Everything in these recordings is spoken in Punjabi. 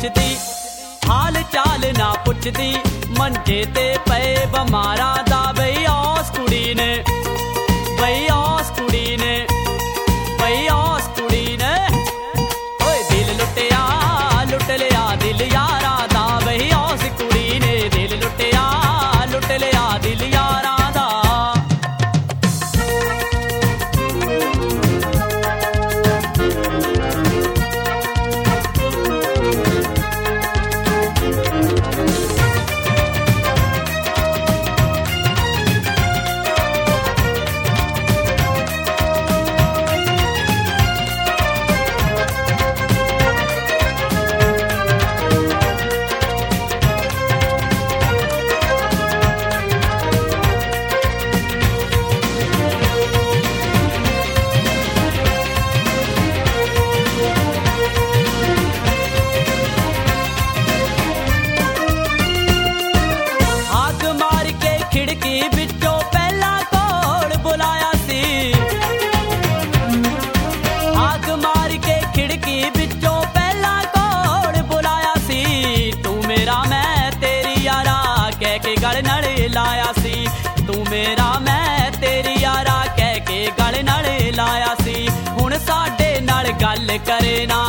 ਪੁੱਛਦੀ, ਹਾਲ ਚਾਲ ਨਾ ਪੁੱਛਦੀ, ਮੰਜੇ ਤੇ ਪਏ ਬਿਮਾਰਾਂ ਦਾ ਬਈ ਉਸ ਕੁੜੀ ਨੇ, ਬਈ ਉਸ ਕੁੜੀ ਨੇ, ਬਈ ਉਸ ਕੁੜੀ ਨੇ ਓਏ ਦਿਲ ਲੁੱਟਿਆ, ਲੁੱਟ ਲਿਆ ਦਿਲ ਯਾਰਾਂ ਦਾ ਬਈ ਉਸ ਕੁੜੀ ਨੇ ਦਿਲ ਲੁੱਟਿਆ, ਲੁੱਟ ਲਿਆ ਦਿਲ ਯਾਰਾਂ ਦਾ। ਖਿੜਕੀ ਵਿੱਚੋਂ ਪਹਿਲਾਂ ਕੋਲ ਬੁਲਾਇਆ ਸੀ, ਆਗ ਮਾਰ ਕੇ ਖਿੜਕੀ ਵਿੱਚੋਂ ਪਹਿਲਾਂ ਕੋਲ ਬੁਲਾਇਆ ਸੀ, ਤੂੰ ਮੇਰਾ ਮੈਂ ਤੇਰੀ ਯਾਰਾ ਕਹਿ ਕੇ ਗਲ ਨਾਲ ਲਾਇਆ ਸੀ, ਤੂੰ ਮੇਰਾ ਮੈਂ ਤੇਰੀ ਯਾਰਾ ਕਹਿ ਕੇ ਗਲ ਨਾਲ ਲਾਇਆ ਸੀ। ਹੁਣ ਸਾਡੇ ਨਾਲ ਗੱਲ ਕਰੇ ਨਾ,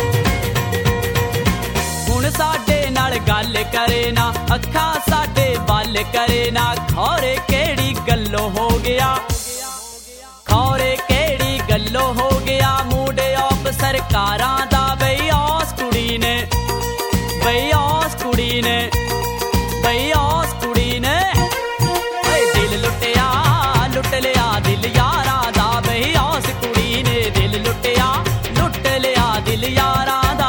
ਹੁਣ ਸਾਡੇ ਨਾਲ ਗੱਲ ਕਰੇ ਨਾ, ਅੱਖਾਂ ਸਾਡੇ ਵੱਲ ਕਰੇ ਨਾ, ਖੌਰੇ ਕਿਹੜੀ ਗੱਲੋਂ ਹੋ ਗਿਆ, ਖੌਰੇ ਕਿਹੜੀ ਗੱਲੋਂ ਹੋ ਗਿਆ, ਮੂਡ ਆਫ ਸਰਕਾਰਾਂ ਦਾ ਬਈ ਉਸ ਕੁੜੀ ਨੇ, ਬਈ ਉਸ ਕੁੜੀ ਨੇ, ਬਈ ਉਸ ਕੁੜੀ ਨੇ ਓਏ ਦਿਲ ਲੁੱਟਿਆ, ਲੁੱਟ ਲਿਆ ਦਿਲ ਯਾਰਾਂ ਦਾ ਬਈ ਉਸ ਕੁੜੀ ਨੇ ਦਿਲ ਲੁੱਟਿਆ, ਲੁੱਟ ਲਿਆ ਦਿਲ ਯਾਰਾਂ ਦਾ।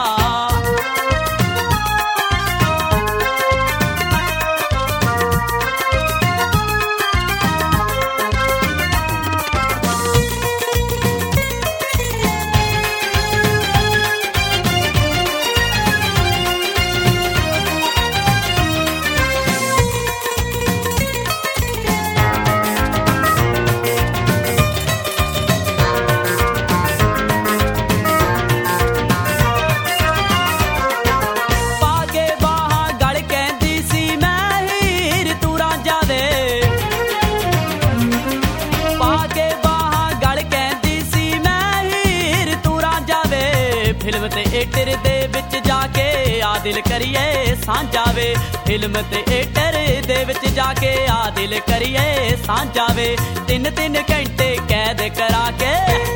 ਫਿਲਮ ਤੇ ਏਟਰ ਦੇ ਵਿੱਚ ਜਾ ਕੇ ਆ ਦਿਲ ਕਰੀਏ ਸਾਂਝਾ ਵੇ, ਫਿਲਮ ਤੇ ਏਟਰ ਦੇ ਵਿੱਚ ਜਾ ਕੇ ਆ ਦਿਲ ਕਰੀਏ ਸਾਂਝਾ ਵੇ, 3-3 ਘੰਟੇ ਕੈਦ ਕਰਾ ਕੇ,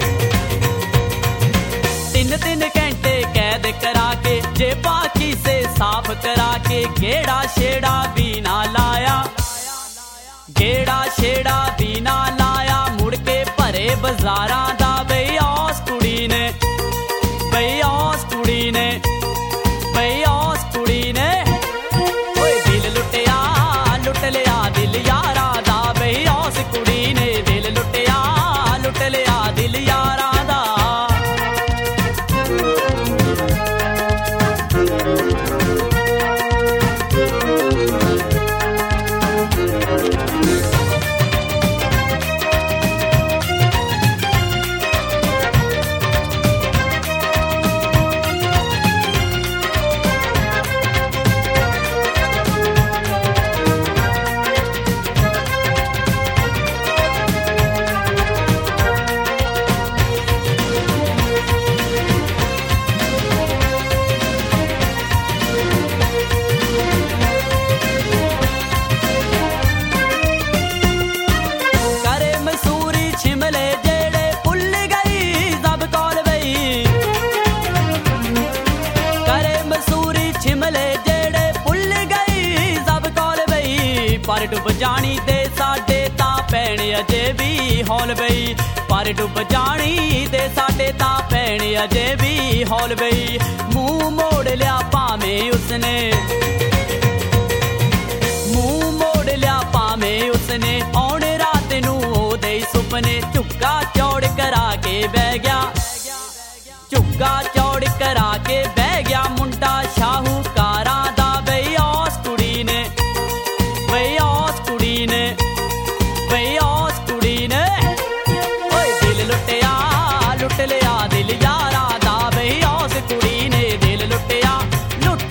3-3 ਘੰਟੇ ਕੈਦ ਕਰਾ ਕੇ, ਜੇ ਬਾਕੀ ਸੇ ਸਾਫ਼ ਕਰਾ ਕੇ, ਗੇੜਾ ਛੇੜਾ ਵੀ ਨਾ ਲਾਇਆ, ਗੇੜਾ ਛੇੜਾ ਵੀ ਨਾ ਲਾਇਆ, ਮੁੜ ਕੇ ਭਰੇ ਬਾਜ਼ਾਰਾਂ ਦਾ ਬਈ ਉਸ ਕੁੜੀ ਨੇ, ਬਈ ਉਸ ਕੁੜੀ ਨੇ, ਬਈ ਉਸ ਕੁੜੀ ਨੇ ਓਏ ਦਿਲ ਲੁੱਟਿਆ, ਲੁੱਟ ਲਿਆ ਦਿਲ ਯਾਰਾਂ ਦਾ ਬਈ ਉਸ ਕੁੜੀ ਨੇ ਦਿਲ ਲੁੱਟਿਆ, ਲੁੱਟ ਲਿਆ ਦਿਲ ਯਾਰਾਂ ਦਾ। ਪਰ ਡੁੱਬ ਜਾਣੀ ਦੇ ਸਾਡੇ ਤਾਂ ਪੈਣ ਅਜੇ ਵੀ ਹੌਲ ਬਈ, ਪਰ ਡੁੱਬ ਜਾਣੀ ਦੇ ਸਾਡੇ ਤਾਂ ਪੈਣ ਅਜੇ ਵੀ ਹੌਲ ਬਈ, ਮੂੰਹ ਮੋੜ ਲਿਆ ਭਾਵੇਂ ਉਸਨੇ, ਮੂੰਹ ਮੋੜ ਲਿਆ ਭਾਵੇਂ ਉਸਨੇ, ਆਉਣ ਰਾਤ ਨੂੰ ਉਹਦੇ ਸੁਪਨੇ, ਝੁੱਗਾ ਚੌੜ ਕਰਾ ਕੇ ਬਹਿ ਗਿਆ, ਝੁੱਗਾ ਚੌੜ ਕਰਾ ਕੇ ਬਹਿ ਗਿਆ, ਮੁੰਡਾ ਸ਼ਾਹੂਕਾਰਾਂ ਦਾ ਬਈ ਉਸ ਕੁੜੀ ਨੇ, ਬਈ ਉਸ ਕੁੜੀ ਨੇ, ਬਈ ਉਸ ਕੁੜੀ ਨੇ ਓਏ ਦਿਲ ਲੁੱਟਿਆ, ਲੁੱਟ ਲਿਆ ਦਿਲ ਯਾਰਾਂ ਦਾ ਬਈ ਉਸ ਕੁੜੀ ਨੇ ਦਿਲ ਲੁੱਟਿਆ, ਲੁੱਟ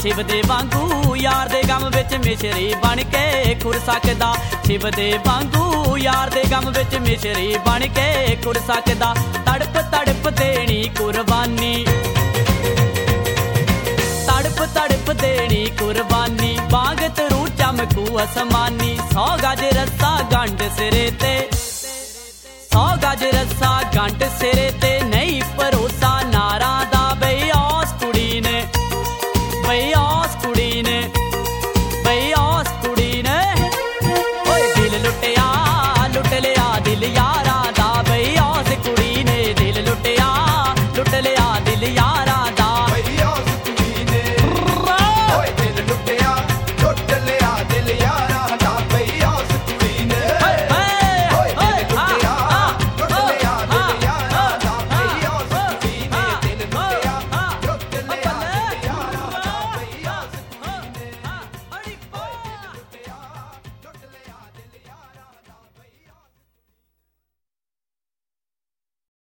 शिव दे वांगू यार दे गम विच मिश्री बन के खुर सकदा। शिव दे वांगू यार दे गम विच मिश्री बन के खुर सकदा। तड़प तड़प देनी कुर्बानी, तड़प तड़प देनी कुर्बानी, बांग तरू चमकू असमानी। 100 गज रस्सा गंढ सिरे ते, 100 गज रस्सा गंढ सिरे ते, नहीं भरोसा